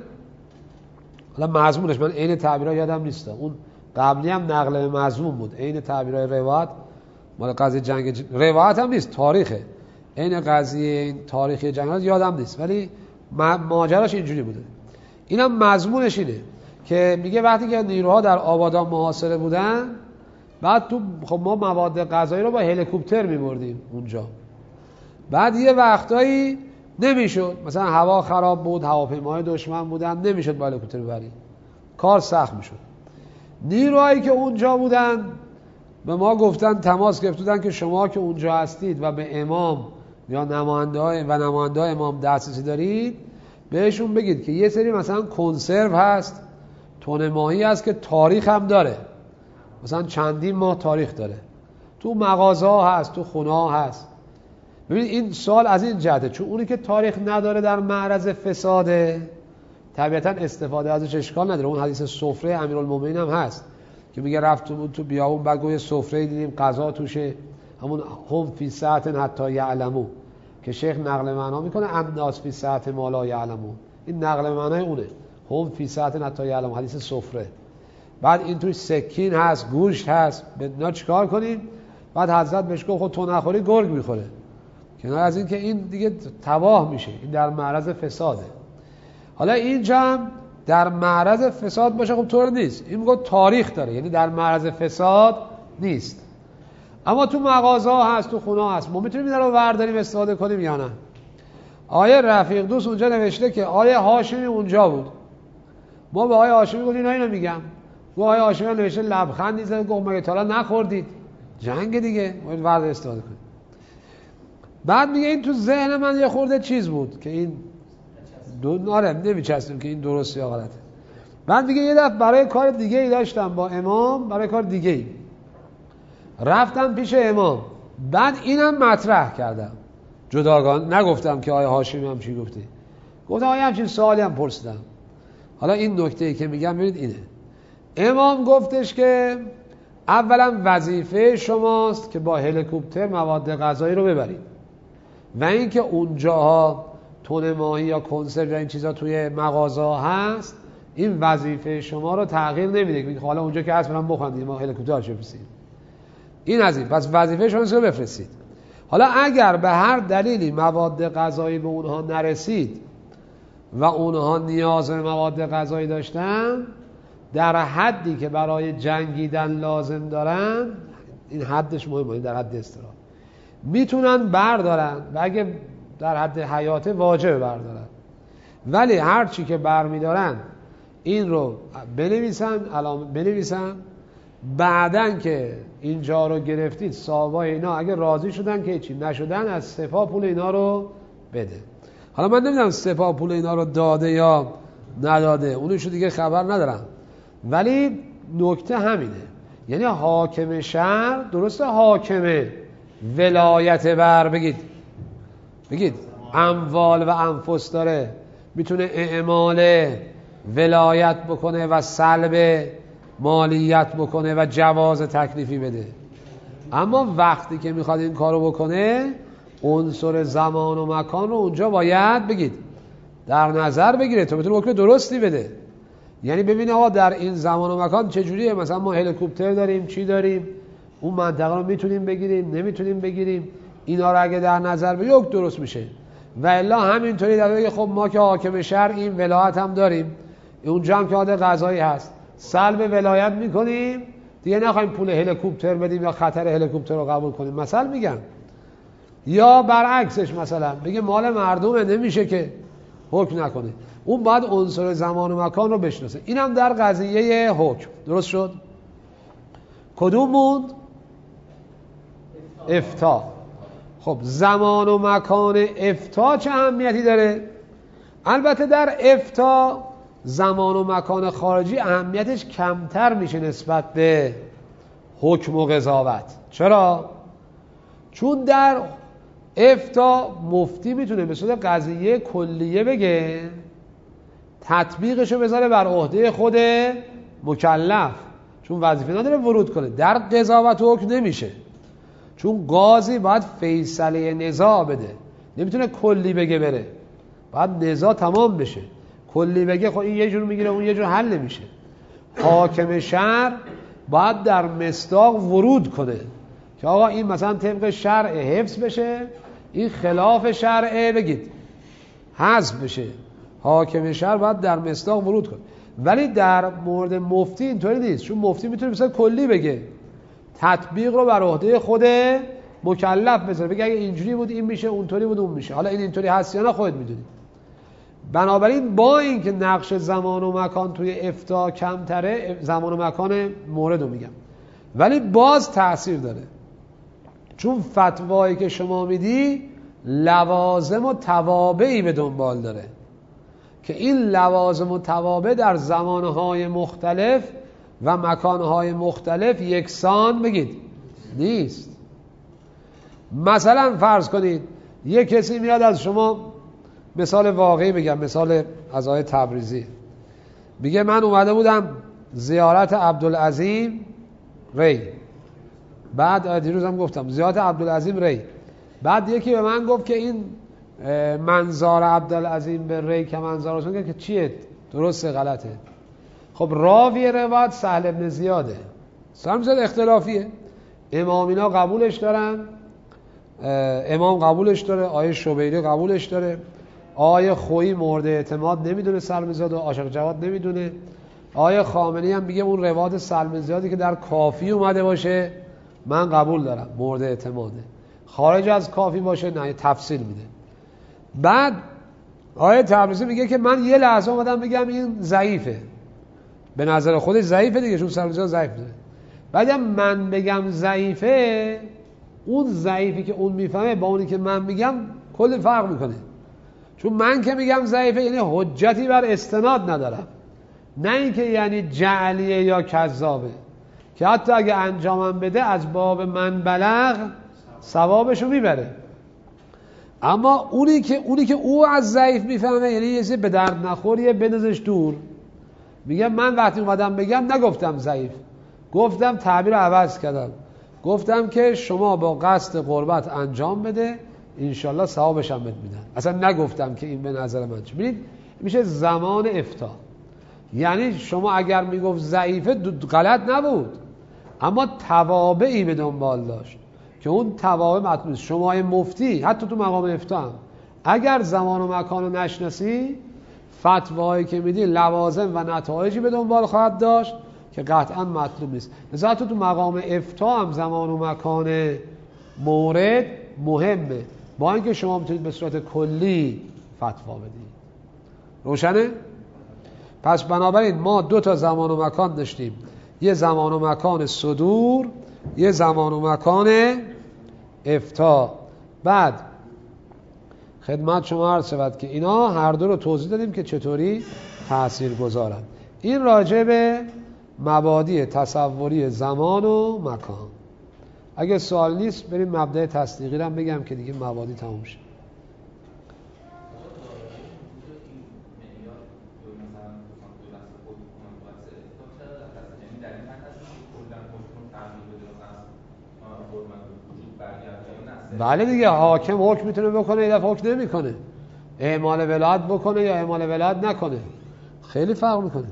حالا مضمونش من عین تعبیرها یادم نیست، اون قبلی هم نقل مضمون بود، عین تعبیرهای روایت مال قضیه جنگ روایت هم نیست، تاریخه، عین قضیه این تاریخی جنگ یادم نیست، ولی ماجراش اینجوری بوده. اینم مضمونش اینه که میگه وقتی که نیروها در آبادان محاصره بودن، بعد خب ما مواد غذایی رو با هلیکوپتر میبردیم اونجا، بعد یه وقتایی نمیشد، مثلا هوا خراب بود، هواپیماهای دشمن بودن، نمیشد با هلیکوپتر ببریم، کار سخت میشد. نیروهایی که اونجا بودن به ما گفتن، تماس گرفتن که شما که اونجا هستید و به امام یا نماینده امام دسترسی دارید، بهشون بگید که یه سری مثلا کنسرو هست، تن ماهی هست که تاریخ هم داره، مثلا چندین ماه تاریخ داره، تو مغازه ها هست، تو خونه ها هست. ببینید این سوال از این جهته، چون اونی که تاریخ نداره در معرض فساده، طبیعتا استفاده ازش اشکال نداره. اون حدیث سفره امیرالمومنین هم هست که میگه رفتم تو بیابون، بعد گوی سفره دیدیم غذا توشه، همون هم فی ساعت حتی یعلمو که شیخ نقل معنا میکنه، الناس فی ساعت ما لا یعلمون، این نقل معنای اونه، هم فی ساعت حتی یعلمو، حدیث سفره. بعد این توش سکین هست، گوشت هست، به اینا چیکار کنیم؟ بعد حضرت بهش گفت خود تو نخوری گرگ میخوره، کنار از این که این دیگه تباه میشه، این در معرض فساده. حالا اینجا هم در معرض فساد باشه، خب طور نیست، این میگه تاریخ داره، یعنی در معرض فساد نیست، اما تو مغازه ها هست، تو خونه هست، ما میتونیم این رو برداریم استفاده کنیم یا نه؟ آیه رفیق دوست اونجا نوشته که آیه هاشمی اونجا بود، ما به آیه هاشمی گفتیم اینو میگم، گفت آیه هاشمی نوشته لبخندی زد، گفت مگه تا حالا نخوردید؟ جنگ دیگه، باید ورد استفاده کنیم. بعد میگه این تو ذهن من یه خورده چیز بود که این نمیچستیم که این درسته یا غلطه. بعد میگه یه دفعه برای کار دیگه ای داشتم با امام، برای کار دیگه ای رفتم پیش امام، بعد اینم مطرح کردم جداگانه، نگفتم که آیه هاشمی هم چی گفته، گفتم آیه همچین سوالی هم پرسیدم. حالا این نکته‌ای که میگم ببینید اینه، امام گفتش که اولا وظیفه شماست که با هلیکوپتر مواد غذایی رو ببرید، و اینکه اونجاها تن ماهی یا کنسرو یا این چیزا توی مغازه هست، این وظیفه شما رو تغییر نمیده که حالا اونجا که هست برام بخوندید ما هلیکوپتر بفرستیم، این از این، پس وظیفه شما رو بفرستید. حالا اگر به هر دلیلی مواد غذایی به اونها نرسید و اونها نیاز به مواد غذایی داشتن در حدی که برای جنگیدن لازم دارن، این حدش مهمه، در حد استراحت میتونن بردارن و اگه در حد حیات واجب بردارن، ولی هر چی که برمیدارن این رو بنویسن، بعدن که اینجا رو گرفتید صاحبای اینا اگه راضی شدن که چی، نشدن از سپاه پول اینا رو بده. حالا من نمیدونم سپاه پول اینا رو داده یا نداده، اونشو دیگه خبر ندارم، ولی نکته همینه، یعنی حاکم شهر درسته حاکم ولایت بر بگید اموال و انفس داره، میتونه اعمال ولایت بکنه و سلب مالیت بکنه و جواز تکلیفی بده. اما وقتی که میخواد این کارو بکنه عنصر زمان و مکان رو اونجا باید بگید در نظر بگیره تا بتونه حکم درستی بده. یعنی ببینه آقا در این زمان و مکان چجوریه، مثلا ما هلیکوپتر داریم، چی داریم، اون منطقه رو میتونیم بگیریم، نمیتونیم بگیریم، اینا رو اگه در نظر بگیره حکم درست میشه. و الا همینطوری در بگه خب ما که حاکم شهر این ولایت هم داریم، اونجا هم که عادل قضایی هست، سلب ولایت میکنیم دیگه، نخوایم پول هلیکوپتر بدیم یا خطر هلیکوپتر رو قبول کنیم مثلا میگم. یا برعکسش مثلا بگه مال مردمه نمیشه که حکم نکنه. اون باید عنصر زمان و مکان رو بشناسه. اینم در قضیه حکم درست شد. کدوم موند؟ افتا. خب زمان و مکان افتا چه اهمیتی داره؟ البته در افتا زمان و مکان خارجی اهمیتش کمتر میشه نسبت به حکم و قضاوت. چرا؟ چون در افتا مفتی میتونه به صورت قضیه کلیه بگه، تطبیقشو بذاره بر عهده خود مکلف، چون وظیفه نداره ورود کنه. در قضاوت و حکم نمیشه، چون قاضی باید فیصله نزاع بده، نمیتونه کلی بگه بره، باید نزاع تمام بشه. کلی بگه خب این یه جور میگیره اون یه جور حل نمیشه. حاکم شهر باید در مصداق ورود کنه که آقا این مثلا طبق شرع حفظ بشه، این خلاف شرع بگید حذف بشه. حاکم شهر باید در مصداق ورود کنه. ولی در مورد مفتی اینطوری نیست، چون مفتی میتونه مثلا کلی بگه، تطبیق رو بر عهده خود مکلف بذاره، بگه اگه اینجوری بود این میشه، اونطوری بود اون میشه. حالا این اینطوری هست یا نه خودت میدونی. بنابراین با اینکه نقش زمان و مکان توی افتا کمتره، زمان و مکان مورد رو میگم، ولی باز تأثیر داره، چون فتوایی که شما میدی لوازم و توابعی به دنبال داره که این لوازم و توابع در زمانهای مختلف و مکانهای مختلف یکسان بگید نیست. مثلا فرض کنید یک کسی میاد از شما، مثال واقعی بگم، مثال از آیه تبریزی، میگه من اومده بودم زیارت عبدالعظیم ری، بعد دیروز هم گفتم زیارت عبدالعظیم ری، بعد یکی به من گفت که این منظار عبدالعظیم به ری که منظارشون که چیه، درسته غلطه؟ خب راوی روایت سهل ابن زیاده، سهل زیاد اختلافیه، امامینا قبولش دارن، امام قبولش داره، آیه شبیری قبولش داره، آیه خویی مورد اعتماد نمیدونه سلم زیاد و عاشق جواد نمیدونه، آیه خامنه‌ای هم میگه اون روایت سلم زیادی که در کافی اومده باشه من قبول دارم مورد اعتماده، خارج از کافی باشه نه تفصیل میده. بعد آیه تبریزی میگه که من یه لحظه اومدم بگم این ضعیفه، به نظر خودش ضعیفه دیگه، چون سلم زیاد ضعیف بوده. بعدم من بگم ضعیفه، اون ضعیفی که اون میفهمه با اونی که من میگم کلی فرق میکنه، چون من که میگم ضعیفه یعنی حجتی بر استناد ندارم، نه اینکه یعنی جعلیه یا کذابه که حتی اگه انجامم بده از باب من بلغ ثوابشو میبره. اما اونی که او از ضعیف میفهمه یعنی یه چیز به درد نخوریه بندازش دور. میگم من وقتی اومدم بگم نگفتم ضعیف، گفتم تعبیر عوض کردم، گفتم که شما با قصد قربت انجام بده انشالله ثوابش هم بهت میدن. اصلا نگفتم که این به نظر من چه. ببینید میشه زمان افتا، یعنی شما اگر میگفت ضعیفه غلط نبود، اما توابعی به دنبال داشت که اون توابع مطلوب. شما مفتی حتی تو مقام افتا هم اگر زمان و مکان رو نشناسی، فتوایی که میدی لوازم و نتایجی به دنبال خواهد داشت که قطعا مطلوب نیست. لذا تو مقام افتا هم زمان و مکان مورد مهمه، با اینکه شما میتونید به صورت کلی فتوا بدید. روشنه؟ پس بنابراین ما 2 تا زمان و مکان داشتیم، یه زمان و مکان صدور، یه زمان و مکان افتا. بعد خدمت شما عرض شود که اینا هر دو رو توضیح دادیم که چطوری تأثیر گذارن. این راجع به مبادی تصوری زمان و مکان. اگه سوال نیست بریم مبدأ تصدیقی رو هم بگم که دیگه مبادی تموم شه. بله دیگه، حاکم حکم میتونه بکنه، یه دفعه حکم نمیکنه، اعمال ولایت بکنه یا اعمال ولایت نکنه، خیلی فرق میکنه.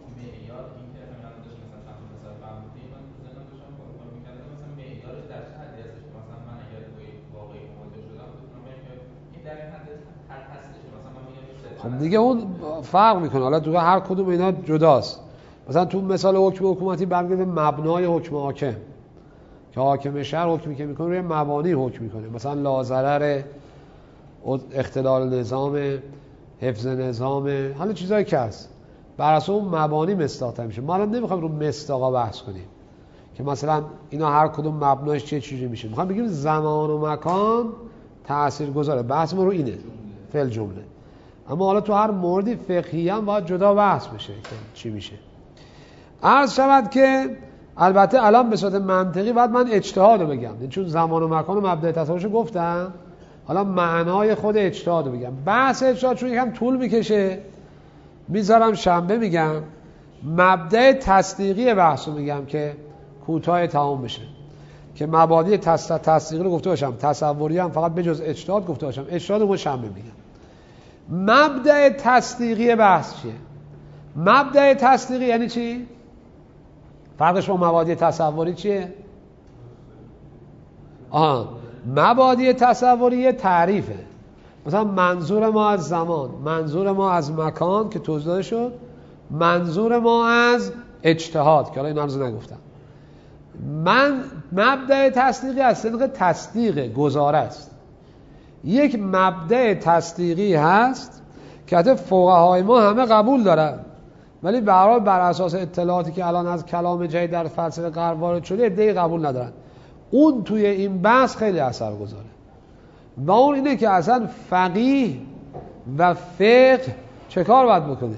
خب دیگه اون فرق میکنه، حالا تو هر کدوم اینا جداست. مثلا تو مثال حکم حکومتی برمیگرده مبنای حکم حاکم، که حاکم شهر حکمی که میکنه روی مبانی حکم میکنه، مثلا لاضرر، اختلال نظام، حفظ نظام، حالا چیزایی که هست بر اساس اون مبانی مصداق میشه. ما الان نمیخوایم رو مصداقا بحث کنیم که مثلا اینا هر کدوم مبناش چه چیزی میشه، میخوام بگیم زمان و مکان تاثیرگذاره. بحث ما رو اینه فعل جمله. اما حالا تو هر موردی فقهی هم باید جدا بحث بشه که چی میشه. عرض شود که البته الان به صورت منطقی باید من اجتهاد رو بگم، چون زمان و مکان و مبدأ تصورش گفتم، حالا معنای خود اجتهاد رو بگم. بحث اجتهاد چون یکم طول میکشه میذارم شنبه میگم. مبدأ تصدیقی بحث رو میگم که کوتاه تمام بشه، که مبادی تصدیقی رو گفته باشم، تصوری هم فقط به جز اجتهاد گفته باشم. اجتهاد رو شنبه میگم. مبدأ تصدیقی بحث چیه؟ مبدأ تصدیقی یعنی چی؟ فرقش با مبادی تصوری چیه؟ مبادی تصوری یه تعریفه، مثلا منظور ما از زمان، منظور ما از مکان که توضیح داده شد، منظور ما از اجتهاد که حالا این عرض نگفتم. من مبدأ تصدیقی از صدق تصدیق گزاره است. یک مبدأ تصدیقی هست که حتی فقهای ما همه قبول دارن، ولی برای بر اساس اطلاعاتی که الان از کلام جدید در فلسفه غرب وارد شده عده‌ای قبول ندارن. اون توی این بحث خیلی اثر گذاره و اون اینه که اصلا فقیه و فقه چه کار باید بکنه؟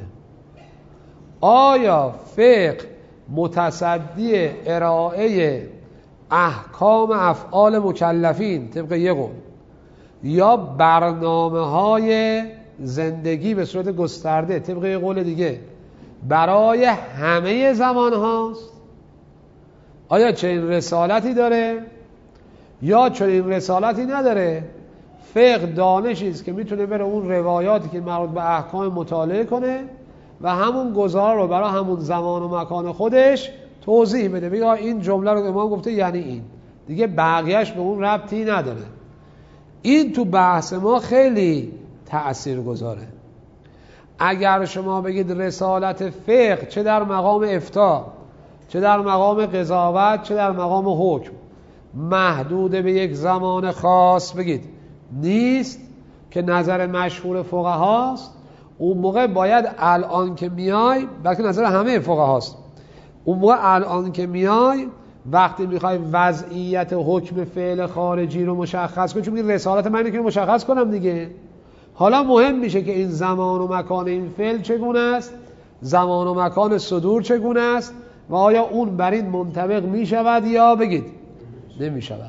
آیا فقه متصدی ارائه احکام افعال مکلفین طبق یه قول، یا برنامه‌های زندگی به صورت گسترده طبق یه قول دیگه برای همه زمان هاست؟ آیا چنین رسالتی داره یا چنین رسالتی نداره؟ فقه دانشی است که میتونه بره اون روایاتی که مربوط به احکام مطالعه کنه و همون گزاره رو برای همون زمان و مکان خودش توضیح بده، بگه این جمله رو امام گفته یعنی این دیگه، بقیهش به اون ربطی نداره. این تو بحث ما خیلی تأثیر گذاره. اگر شما بگید رسالت فقه چه در مقام افتاء، چه در مقام قضاوت، چه در مقام حکم محدود به یک زمان خاص بگید نیست که نظر مشهور فقهاست، اون موقع باید الان که میای، بلکه نظر همه فقهاست، اون موقع الان که میای وقتی میخوای وضعیت حکم فعل خارجی رو مشخص کنی، چون میگه رسالت من اینه که مشخص کنم دیگه، حالا مهم میشه که این زمان و مکان این فعل چگونه است، زمان و مکان صدور چگونه است و آیا اون بر این منطبق میشود یا بگید نمیشود.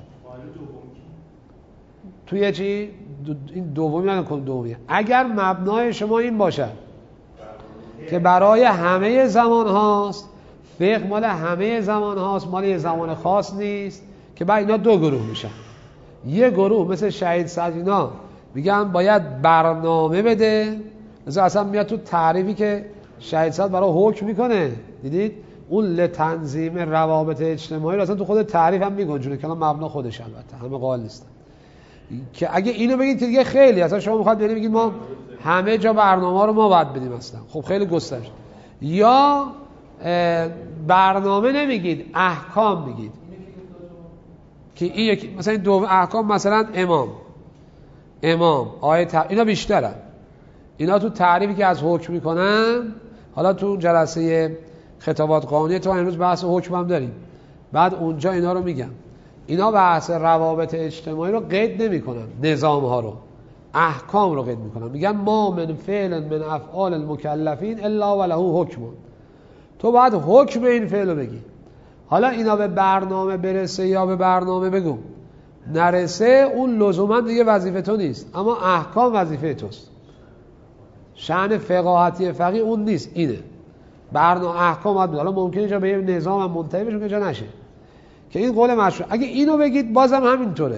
توی چی؟ این دومی نکن دومی. اگر مبنای شما این باشه که برای همه زمان هاست، فقه مال همه زمان هاست، مال یه زمان خاص نیست، که بعد اینا دو گروه میشن. یه گروه مثل شهید صدرینا میگن باید برنامه بده، اصلا میاد تو تعریفی که شهید صدر برای حکم میکنه، دیدید اون لتنظیم روابط اجتماعی رو اصلا تو خود تعریف هم میگنجونه که مبنا خودش، البته همه قائل نیستن، که اگه اینو بگید که دیگه خیلی اصلا شما میخواد بگید ما همه جا برنامه رو ما باید بدیم اصلا، خب خیلی گسترش. یا برنامه نمیگید، احکام میگید که این یکی مثلا این دو احکام، مثلا امام آیه اینا بیشترن، اینا تو تعریفی که از حکم میکنن. حالا تو جلسه خطابات قانونی تو امروز بحث حکم هم داریم، بعد اونجا اینا رو میگم. اینا بحث روابط اجتماعی رو قید نمیکنن، نظام ها رو، احکام رو قید میکنن، میگن ما من فعل من افعال المکلفین الا وله حکم. تو باید حکم این فعل رو بگی. حالا اینا به برنامه برسه یا به برنامه بگو نرسه، اون لزوما دیگه وظیفه تو نیست، اما احکام وظیفه توست. شأن فقاهتی فقیه اون نیست، اینه برنامه احکام باید. حالا ممکنه اینجا به یه نظام هم منتهی بشه که جا نشه، که این قول مشروع. اگه اینو بگید بازم همینطوره،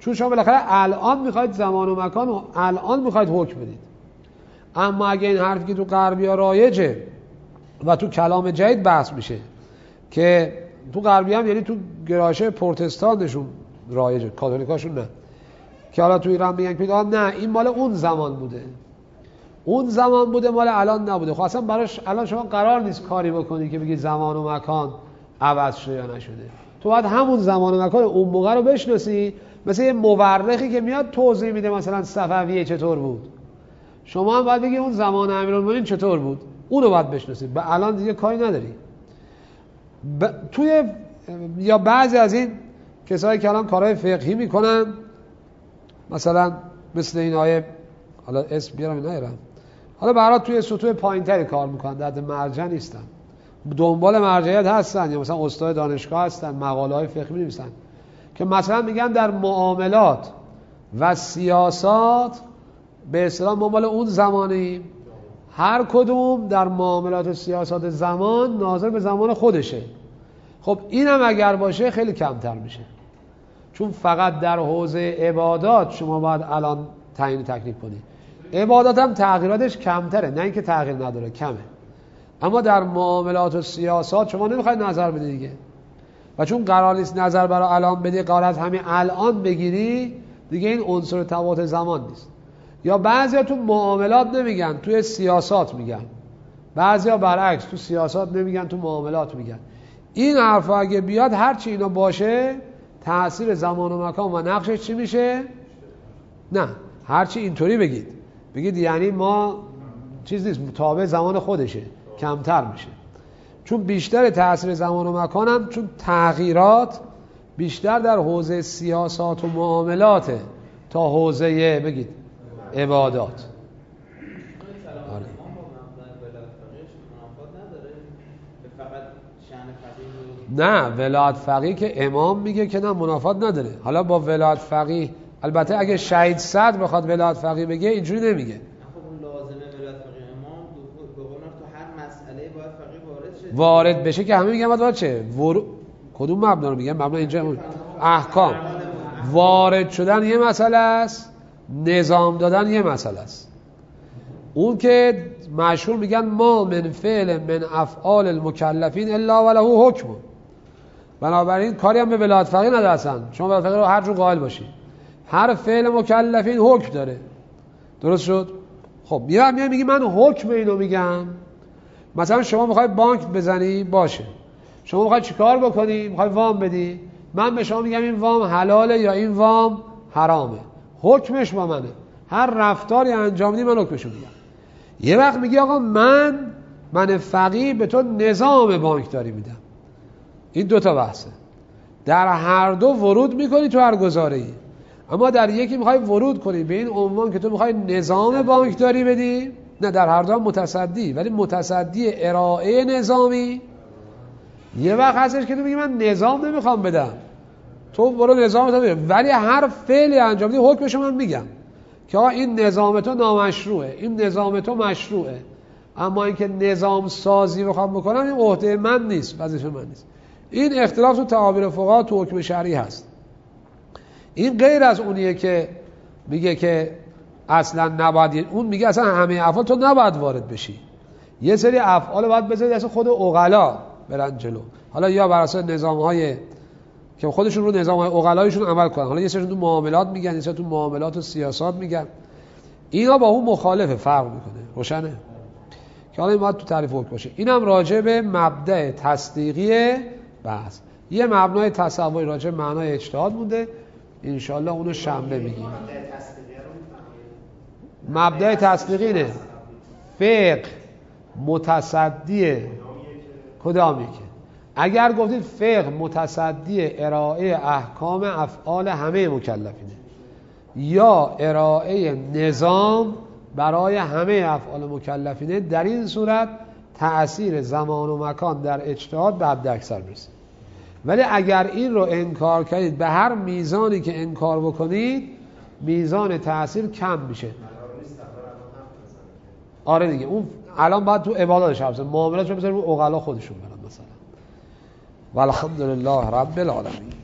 چون شما بالاخره الان میخواید زمان و مکان و الان میخواید حکم بدید. اما اگه این حرفی که تو غربی‌ها رایجه و تو کلام جدید بحث میشه که تو غربی هم، یعنی تو گرایش پروتستانشون رایجه، کاتولیکاشون نه، که حالا تو ایران میگن که نه این مال اون زمان بوده، اون زمان بوده مال الان نبوده. خب اصلا براش الان شما قرار نیست کاری بکنی که بگی زمان و مکان عوض شده یا نشده. تو باید همون زمان و مکان اون موقع رو بشناسی. مثل یه مورخی که میاد توضیح میده مثلا صفویه چطور بود، شما هم باید بگی اون زمان امیرالمومنین چطور بود، اون رو باید بشناسی. به الان دیگه کاری نداری. توی یا بعضی از این کسایی که الان کارهای فقهی میکنن، مثلا مثل این آیه، حالا اسم بیارم نیارم، حالا برای توی سطوح پایینتری کار میکنن، در مرجع نیستن، دنبال مرجعیت هستن، یا مثلا استاد دانشگاه هستن، مقاله های فقهی می‌نویسن که مثلا میگن در معاملات و سیاست به اصطلاح ما مال اون زمانیم، هر کدوم در معاملات و سیاست زمان ناظر به زمان خودشه. خب اینم اگر باشه خیلی کمتر میشه، چون فقط در حوزه عبادات شما باید الان تعیین تکلیف کنی. عبادات هم تغییراتش کمتره، نه اینکه تغییر نداره، کمه. اما در معاملات و سیاست شما نمیخواید نظر بدی دیگه، و چون قرار نیست نظر برای الان بدی، قرار از همین الان بگیری دیگه، این عنصر تفاوت زمان نیست. یا بعضیا تو معاملات نمیگن، توی سیاست میگن، بعضیا برعکس، تو سیاست نمیگن، تو معاملات میگن. این حرفا اگه بیاد هرچی اینا باشه، تأثیر زمان و مکان و نقشش چی میشه؟ نه، هرچی اینطوری بگید یعنی ما چیز نیست، تابع زمان خودشه، کمتر میشه. چون بیشتر تأثیر زمان و مکان هم، چون تغییرات بیشتر در حوزه سیاست و معاملاته تا حوزه بگید عبادات. نه، ولایت فقیه که امام میگه که نه منافات نداره. حالا با ولایت فقیه، البته اگه شهید صدر بخواد ولایت فقیه بگه اینجوری نمیگه. خب اون لازمه ولایت فقیه امام به قول تو هر مسئله باید فقیه وارد بشه که همه میگن باید چه؟ کدوم مبنا رو میگن؟ مبنا اینجا احکام. وارد شدن یه مسئله است، نظام دادن یه مسئله است. اون که مشهور میگن ما من فعل من افعال المکلفین الا وله حکم. بنابراین کاری هم به ولایت فقیه نداره اصلا. شما ولایت فقیه رو هر جور قائل باشید، هر فعل مکلفین حکم داره. درست شد؟ خب میگی من حکم اینو میگم. مثلا شما میخوای بانک بزنی، باشه، شما میخوای چیکار بکنی؟ میخوای وام بدی، من به شما میگم این وام حلاله یا این وام حرامه، حکمش با منه، هر رفتاری انجام بدی من حکمشو میگم. یه وقت میگی آقا من فقیه به تو نظام بانکداری میدم. این دوتا بحثه، در هر دو ورود میکنی تو هر گزاره‌ای. اما در یکی میخوای ورود کنی به این عنوان که تو میخوای نظام بانکداری بدی، نه، در هر دو هم متصدی، ولی متصدی ارائه نظامی. یه وقت هستش که تو میگی من نظام نمیخوام بدم، تو برو نظام بده، ولی هر فعلی انجام بدی حکمشو من میگم که آقا این نظام تو نامشروعه، این نظام تو مشروعه. اما اینکه نظام سازی بخوام بکنم این عهده من نیست، وظیفه من نیست. این اختلاف تو تعابیر فقها تو حکم شرعی هست. این غیر از اونیه که میگه که اصلا نباید، اون میگه اصلا همه افعال تو نباید وارد بشی، یه سری افعال باید بذاری اصلا خود عقلا برن جلو، حالا یا بر اساس نظام‌های که خودشون رو نظام‌های عقلایشون عمل کنن. حالا یه سری تو معاملات میگن، یه سری تو معاملات و سیاست میگن. اینا با اون مخالفه، فرق میکنه. روشنه که حالا این باید تو تعریف حکم باشه. اینم راجع به مبدأ تصدیقی بحث. یه مبنای تصوری راجع به معنای اجتهاد مونده، انشالله اونو شنبه میگیم. مبدأ تصدیقی اینه، فقه متصدی کدامی که اگر گفتید فقه متصدی ارائه احکام افعال همه مکلفینه، یا ارائه نظام برای همه افعال مکلفینه، در این صورت تأثیر زمان و مکان در اجتهاد به حد اکثر میرسه. ولی اگر این رو انکار کردید، به هر میزانی که انکار بکنید میزان تأثیر کم میشه. آره دیگه، اون الان باید تو عباداتش حرف بزنیم، معاملاتش رو بذاریم رو عقلا خودشون برن مثلا. والحمدلله رب العالمین.